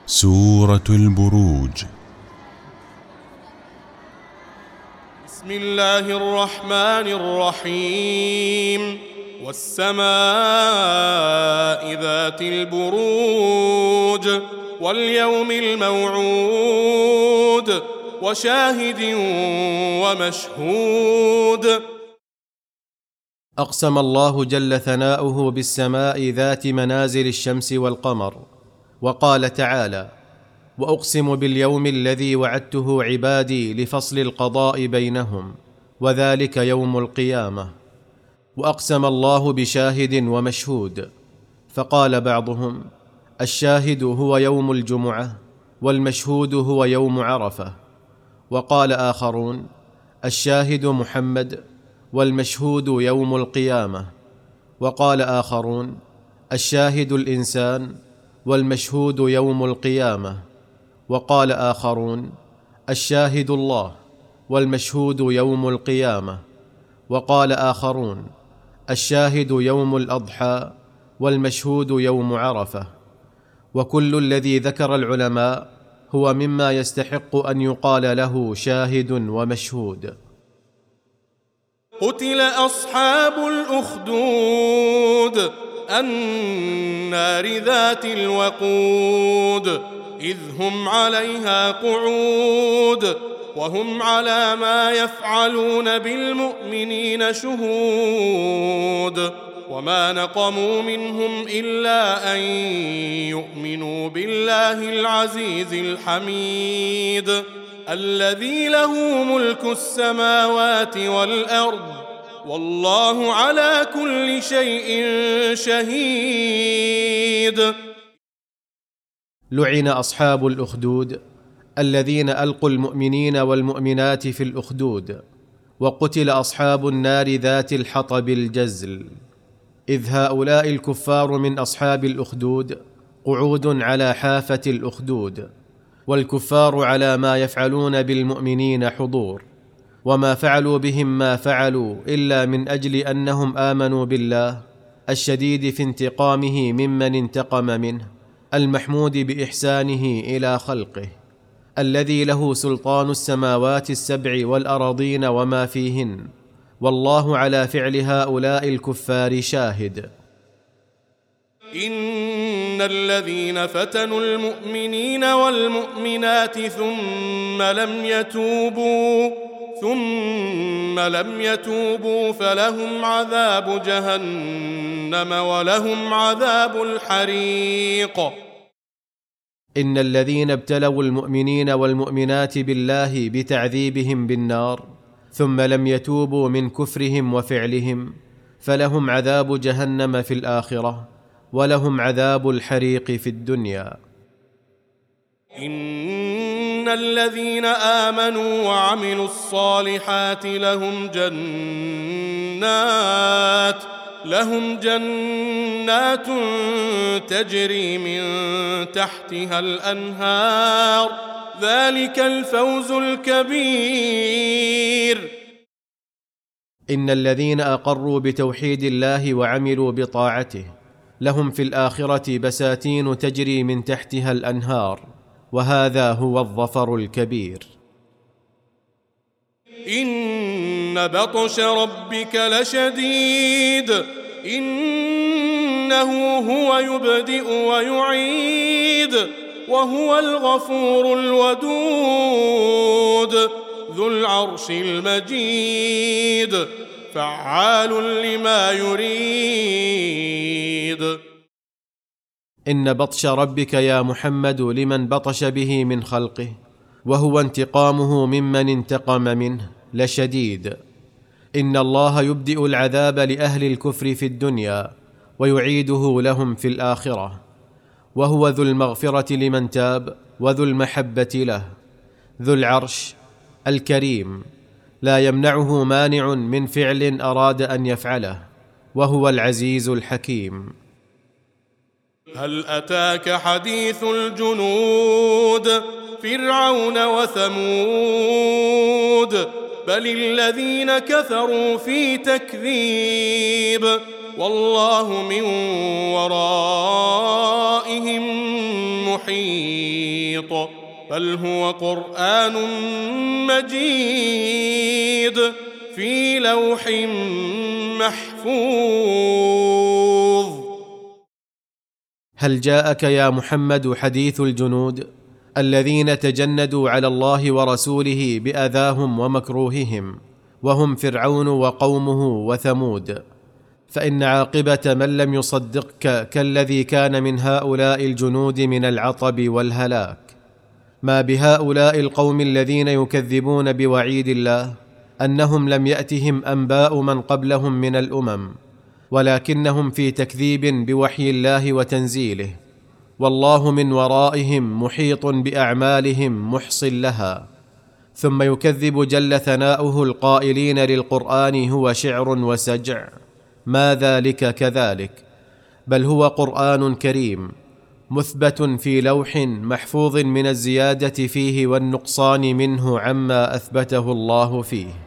سورة البروج. بسم الله الرحمن الرحيم. والسماء ذات البروج واليوم الموعود وشاهد ومشهود. أقسم الله جل ثناؤه بالسماء ذات منازل الشمس والقمر، وقال تعالى: وأقسم باليوم الذي وعدته عبادي لفصل القضاء بينهم، وذلك يوم القيامة. وأقسم الله بشاهد ومشهود، فقال بعضهم: الشاهد هو يوم الجمعة، والمشهود هو يوم عرفة. وقال آخرون: الشاهد محمد، والمشهود يوم القيامة. وقال آخرون: الشاهد الإنسان، والمشهود يوم القيامة. وقال آخرون: الشاهد الله، والمشهود يوم القيامة. وقال آخرون: الشاهد يوم الأضحى، والمشهود يوم عرفة. وكل الذي ذكر العلماء هو مما يستحق أن يقال له شاهد ومشهود. قتل أصحاب الأخدود النار ذات الوقود إذ هم عليها قعود وهم على ما يفعلون بالمؤمنين شهود. وما نقموا منهم إلا أن يؤمنوا بالله العزيز الحميد الذي له ملك السماوات والأرض والله على كل شيء شهيد. لعن أصحاب الأخدود الذين ألقوا المؤمنين والمؤمنات في الأخدود. وقتل أصحاب النار ذات الحطب الجزل، إذ هؤلاء الكفار من أصحاب الأخدود قعود على حافة الأخدود، والكفار على ما يفعلون بالمؤمنين حضور. وما فعلوا بهم ما فعلوا إلا من أجل أنهم آمنوا بالله الشديد في انتقامه ممن انتقم منه، المحمود بإحسانه إلى خلقه، الذي له سلطان السماوات السبع والأراضين وما فيهن، والله على فعل هؤلاء الكفار شاهد. إن الذين فتنوا المؤمنين والمؤمنات ثم لم يتوبوا فلهم عذاب جهنم ولهم عذاب الحريق. إن الذين ابتلوا المؤمنين والمؤمنات بالله بتعذيبهم بالنار ثم لم يتوبوا من كفرهم وفعلهم فلهم عذاب جهنم في الآخرة، ولهم عذاب الحريق في الدنيا. إن الذين آمنوا وعملوا الصالحات لهم جنات تجري من تحتها الأنهار، ذلك الفوز الكبير. إن الذين أقروا بتوحيد الله وعملوا بطاعته لهم في الآخرة بساتين تجري من تحتها الأنهار، وهذا هو الظفر الكبير. إن بطش ربك لشديد إنه هو يبدئ ويعيد وهو الغفور الودود ذو العرش المجيد فعال لما يريد. إن بطش ربك يا محمد لمن بطش به من خلقه، وهو انتقامه ممن انتقم منه، لشديد. إن الله يبدئ العذاب لأهل الكفر في الدنيا ويعيده لهم في الآخرة، وهو ذو المغفرة لمن تاب وذو المحبة له، ذو العرش الكريم، لا يمنعه مانع من فعل أراد أن يفعله، وهو العزيز الحكيم. هل أتاك حديث الجنود فرعون وثمود بل الذين كفروا في تكذيب والله من ورائهم محيط. بل هو قرآن مجيد في لوح محفوظ. هل جاءك يا محمد حديث الجنود الذين تجندوا على الله ورسوله بأذاهم ومكروههم، وهم فرعون وقومه وثمود؟ فإن عاقبة من لم يصدقك كالذي كان من هؤلاء الجنود من العطب والهلاك. ما بهؤلاء القوم الذين يكذبون بوعيد الله أنهم لم يأتهم أنباء من قبلهم من الأمم، ولكنهم في تكذيب بوحي الله وتنزيله، والله من ورائهم محيط بأعمالهم محص لها. ثم يكذب جل ثناؤه القائلين للقرآن هو شعر وسجع، ما ذلك كذلك، بل هو قرآن كريم مثبت في لوح محفوظ من الزيادة فيه والنقصان منه عما أثبته الله فيه.